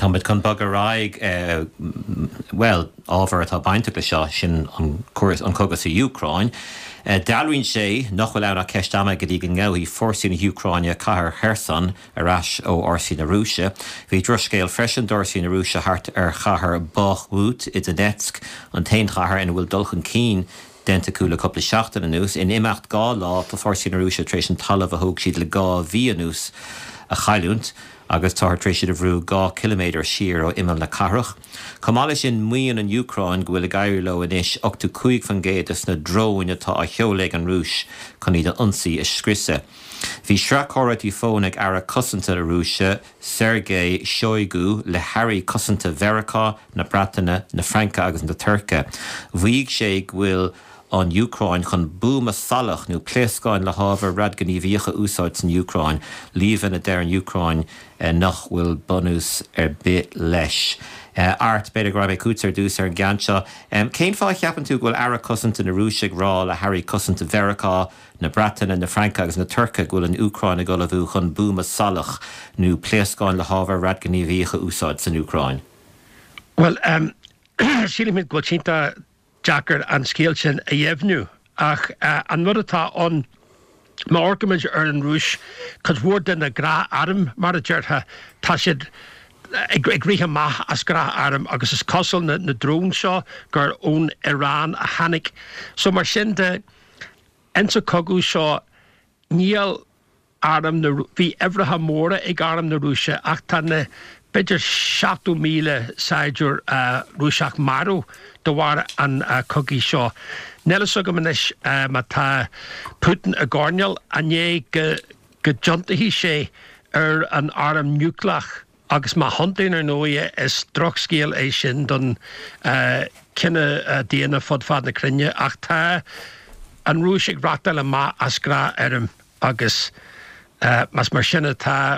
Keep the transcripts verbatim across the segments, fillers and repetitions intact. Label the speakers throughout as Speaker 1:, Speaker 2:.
Speaker 1: Táid chun bagaráig uh, well ábhar atá bainte le seo sin an cuas an cogus sa Ucrain. Uh, Dalrinn sé nach bhfuil anna ceistama go dtí go ngeamhaí fórsaí na Ucraine chathair Kherson arás ó orsaí na Rúise. Bhí droscéil freisin dorsaí na Rúise hart ar chathair Bakhmut i Donetsk an tain chathair ina bhfuil dulchan cín denta cúla coppla seachtain anús. In imeacht gá lá tá fórsaí na Rúise tréis an talamh a thug siad le gá bhí anús a chailúnt, agus táir tréis siad a bhrú gá kilométer siar ó imel na carach. Comála sin muon an Ucrain go bhfuil a gaiir lo inis ochtú cuaig fan géadas na dróin atá a cheoleg an Rúis chun iad an ionsaí is scriosa. Bhí sreachóirí fónig ara cosanta a Rúise, Sergei Shoigu le Harry cosanta Verachá na Bratainine, na Franca agus na Turca. Bhuaigh sé go bhfuil an Ucrain chun búma salach nó pléascáin le hábhar rad go níomhíocha úsáid san Ucrain, líomhan a deir an Ucrain eh, nach bhfuil bonús ar bit leis. Uh, art beidir go raibh cútar dús ar an gceann um, cén fá cheapan tú go bhfuil ara cosanta na Rúise rá le Harry cosanta Verachá na Bratainine, na Franca agus na Turca go bhfuil an Ucrain a go le bhú chun búma salach nó pléascáin le hábhar rad go níomhíocha úsáid san Ucrain.
Speaker 2: Well, um, sílim mit go tínta Jackar an scéal sin a dhéimhnú ach uh, an mud atá an má orcaid ar an Rúis cos bhór den na grá arm mar a dúirtha tá siad ag ríthe maith as grá arm agus is cosal na, na drón seo gur ón Iran a hanig. So mar sin de ensa cogu seo níl arm na bhí efratha móra ag arm na Rúise ach tá na beidir seachtú míle sáidir uh, Rúiseach marú do bhhar an uh, cogaí seo. Nelas agam inis uh, má tá Putin a gárneal a né go, go jontaí sé ar an arm núcleach agus má hontaín ar nóia is drochscéal é sin don uh, cinenne uh, déana fod fad na crinne ach tá an Rúiseach rachta le má as grá arm agus uh, mas mar sinna tá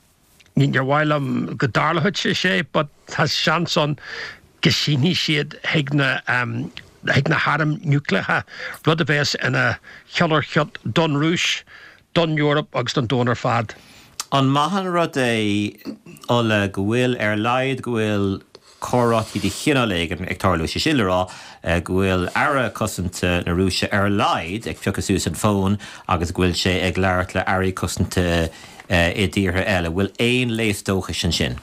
Speaker 2: nín ar bhailam go darlahuid sé sé, but tá seanson gesíní siad heag na um, heag na harm núcleacha rud a bheits ina chealar cheat don Rúis, don Europe agus don dónar fad.
Speaker 1: An mahan rud é ola go bhfuil ar laid go bhfuil chorátí de chinnaléig ag tarlú sé sillerá go bhfuil ara cosanta na Rúise ar laid ag fiocasús an fón agus go bhfuil sé ag leart le airí cosanta i dtíortha eile bhfuil éon léastócha sin sin.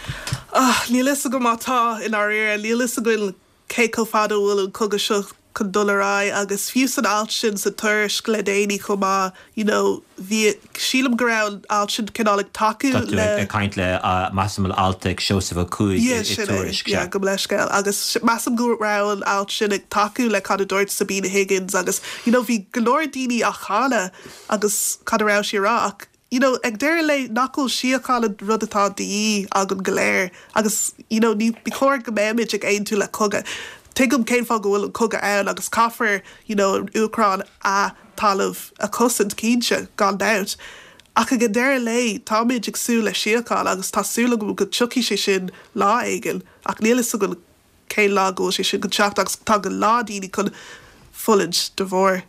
Speaker 3: Ah, lílis go mátá in our ear, lílis go céco fada bhfuil coga seo chun dulrá agus fiús an alsin sa tuairis gledéine chumá, you know, bhí sílam go raibh alsin cinálaigh tacu
Speaker 1: le caint le massimal altaigh seosamh cuaig i tuairis.
Speaker 3: Yeah, go leiscail agus massam go raibh alsin ag tacu le cad dúirt Sabina Higgins agus, you know, bhí golóir daoine a chála agus cad raibh sí rach. You know, ag deir le nacol siacála rudatá daí agan goléir agus, you know, ní bicóir go méimiid ag aon tú le coga. Tegum céim fá go bhfuil an coga ann agus caafar, you know, Ucrain a talamh a cosint cínse gan doubt. Ach go deir le táid ag sú le siacáil agus tásúla go go tuí sé sin lá aigen ach nílas go cé lá go sé sin go teach agus tá go ládíine chun fullid de bhór.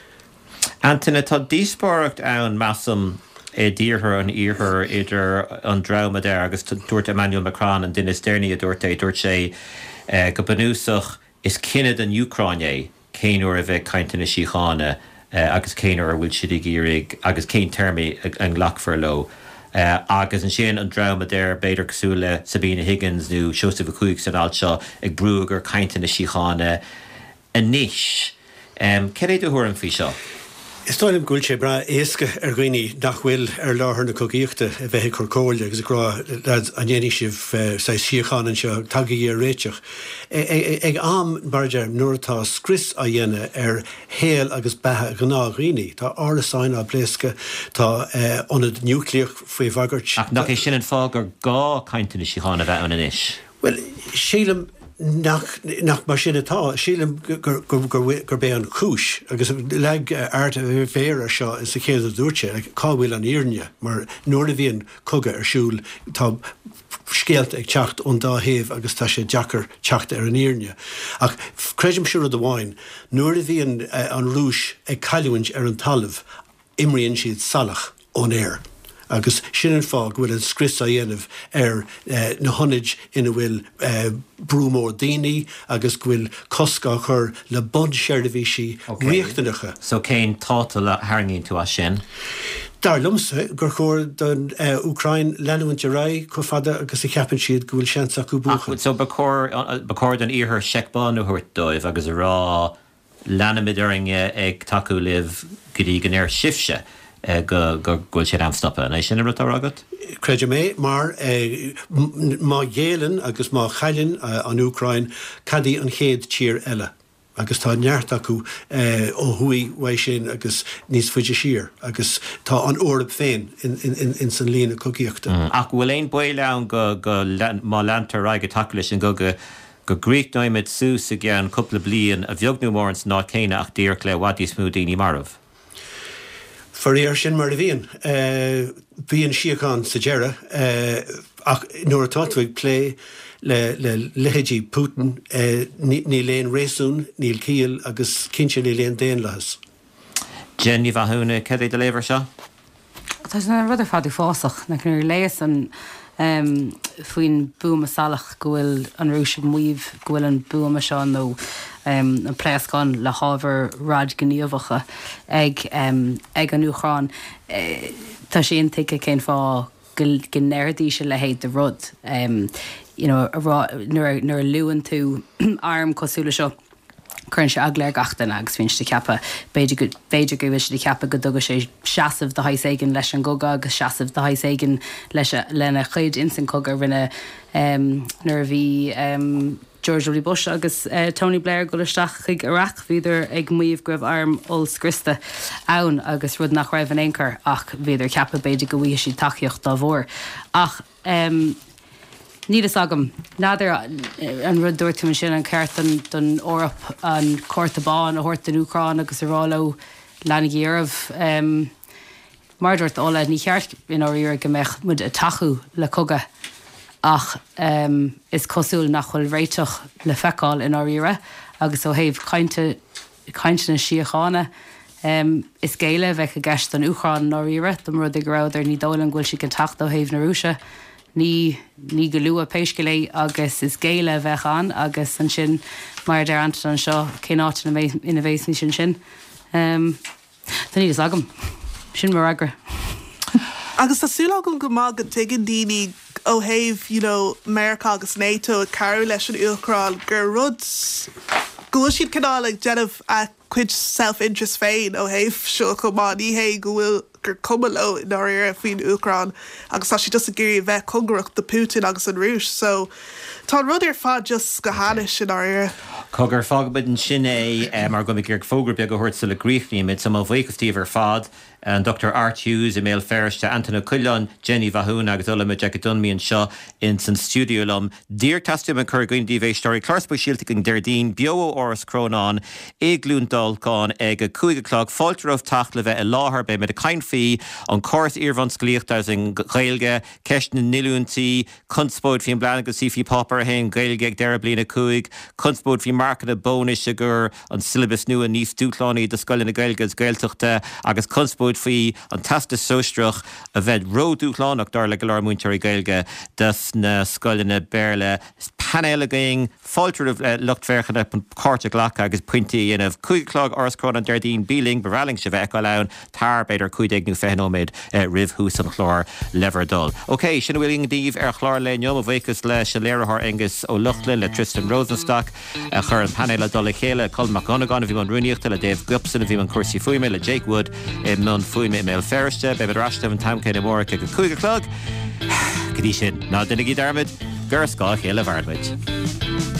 Speaker 1: Antainna tá díospóireacht ann massam é díorthar an íorthar idir an drama there agus dúirt Emmanuel Macron an duine Sterni a dúirt é dúirt sé uh, go banúsach is cinnad an Ucrain é céanúir a bheith cainteanna síochána uh, agus céanúir a bhfuil siad ag írig agus céin termí an ghlachfar lo. Uh, agus an sin an drama there beidir cosúla Sabina Higgins nó Seosamh Cuaig san alseo ag brúgur cainteanna síochána a níis. Um, Cé é dúthúir an fhí seo?
Speaker 4: Is táim gúil sé bra éasca ar gcuoine nach bhfuil ar láthair na cogaíochta a bheith chu cóil agus ará an dhéanaí sibh sa síocháin seo tagaí ar réiteach. Ag am baride nuairtá scris a dhéine ar héal agus bethe gná ghuioine, tá árasáin a bléasca tá anad núcleach faoi bhagart.
Speaker 1: Ach nach é sin an fág ar gá cainteanna síochána bheith an inis?
Speaker 4: Well, sílam nach nach mar sin atá sílam gur gur bé an chúis agus le art a féar seo is sa chéad a dúirte ag cáhfuil an íorne mar nuair a bhíon coga ar siúil tá scéalt ag teacht ón dá héamh agus tá sé deachar teacht ar an íorne. Ach creidim siúr a bháin nuair a bhíon an rúis ag caiúint ar an talamh imríonn siad salach ón air. agus sinan fág bhfuil an scris a dhéanamh ar uh, na honid ina bhfuil uh, brúmór daoine agus bhfuil cosca chur le bod seirbhísí riachtainacha.
Speaker 1: So céin táta le haingín tú a sin?
Speaker 4: Dar lumsa gur chóir don uh, Ucrain leanúint ra chu fada agus i ceapan siad go bhfuil seansa go bucha.
Speaker 1: So becóir don íthir seicbánú thuirt dóibh agus rá leanamidiringe ag taú libh goí gan air sifse go ghfuil sé amstoppa. Na sin rutá agat?
Speaker 4: Creidir mé mar má dhéalann agus má chailinn an Ucrain cadí an chéad tír eile. Agus tá neart acu ó thuí bhaid sin agus níos fuide sír, agus tá an orb féin in, in, in, in san lína cogaíochta.
Speaker 1: Mm. Ach bhfuil éon buile an go, go má leantar raig taca leis an go go go gríicnáimid sús a gceann cúpla bliain a bheagnú mór ná céine ach dír le wadí smú daoine marmh.
Speaker 4: Faréir sin mar a bhíon. Bhíon siocán sa deire ach nuair atátuigh lé le le lehéidí Putin ní léon réasún, níl cíal agus cinse ní léon déon lehas.
Speaker 1: Jenny Bhahúna, cad é de léibhar seo?
Speaker 5: Tá sin ruidir fadú fásach na cnúir léas an um, faoin buama salach go bhfuil an rúise muomh go bhfuil an buama seo nó um, an pléascán le hábhar rád gníomhacha ag, um, ag an Ucrain. Uh, tá sé intice cén fá go neirdí se le héad de rud. Um, you know, nuair luúan tú arm cosúla seo chun se agléir gachtain agus bhíonn de ceappa beidir go bhis de ceappa go dogus sé seasamh de hais éigen leis an goga agus seasamh de hais éigen leis lena chuid insan cogar rinne um, nuair bhí um, George W. Bush agus uh, Tony Blair go leisteach chuig Iraq bhíidir ag muomh goibh arm ol scrista ann agus rud nach raibh an éoncur ach bhíidir ceappa beidir go bhí sí taíocht dá bhór. Ach um, Nílas agam, náidir an rud dúirtú sin an ceart don órap an córtabán a thuirt an Ucrain agus aráló lena géireamh um, mar dúirt óla ní cheart in áíar go meich mud a tachu le coga ach um, is cosúil nach chuil réiteach le feicáil in áíire agus ó héobh cainte cainte na siochána um, is géile bheith a gceist an Ucrain in áíire do rud ag ráidir ní dólan ghfuil si an tacht ó héobh na rúise. Ní ní go luúa péisce lé agus is géile bheith an agus an sin mar d an an seo cé áit ina bhééis ní sin sin. Um, Tá ní is agam sin mar agra.
Speaker 3: Agus tásúlagam go má go tuigean daoine ó thaobh, you know, America agus NATO a carú leis an Ucrain gur rud go siad cinál ag déanamh a cuid self-interest féin ó thaobh seo go má ní hé go bhfuil gur cumalo in áir faoin Ucrain agus tá si just a géirí bheith congruach de Putin agus an Rúis, so tá rud ar fad just go háis sin áir.
Speaker 1: Cogur fágabid an sin é mar go gur fógur beag go thuirt sa le gríomhníimiid sa má bhaicastíomh ar fad an Doctor Art Hughes i méil ferste Anthony Cullen, Jenny Bhahúna agus Ulla Jack Dunmian seo in san studio lom. Dír tastum an chur goin díh story Clarspa Shieltig an Derdín, bio oras crónán, églún dulcán ag a cuaigeclog folteroh tacht le bheith a láthair be med a cain fí an córas íorvan sclíochttas an ghailge, ceist na nilúntí, kunspóid fi an blaen go sífi popper hen gailge ag dera blina cuaig, kunspóid fi market a bónis sigur an syllabus nu a níos dúchlánaí de scoil na gailge as gailtuchta agus kunspóid fi an tasta sóstrach a bheith ródúchlánach dar le galar muintear gailge das na scoil na berle panelaging folter of uh, lucht verchen up an carte glacha agus pointy in of cuiglog oras cron an Derdín Beeling beralling se vec alaun tar beidir cuidig nu fenomid uh, riv hús an chlár lever dull. Okay, sin willing dív er chlár le njom a vecus le Shalérahar engus o luchle le Tristan Rosenstock a chur an panel a dolle chéle Colm McGonagan vi man runiocht le Dave Gupson vi man cursi fuime le Jake Wood e mun fuime mail ferste be raste an tamke de mor ke cuiglog. Gedi sin na dinnig dermid gur sá chéle varmid.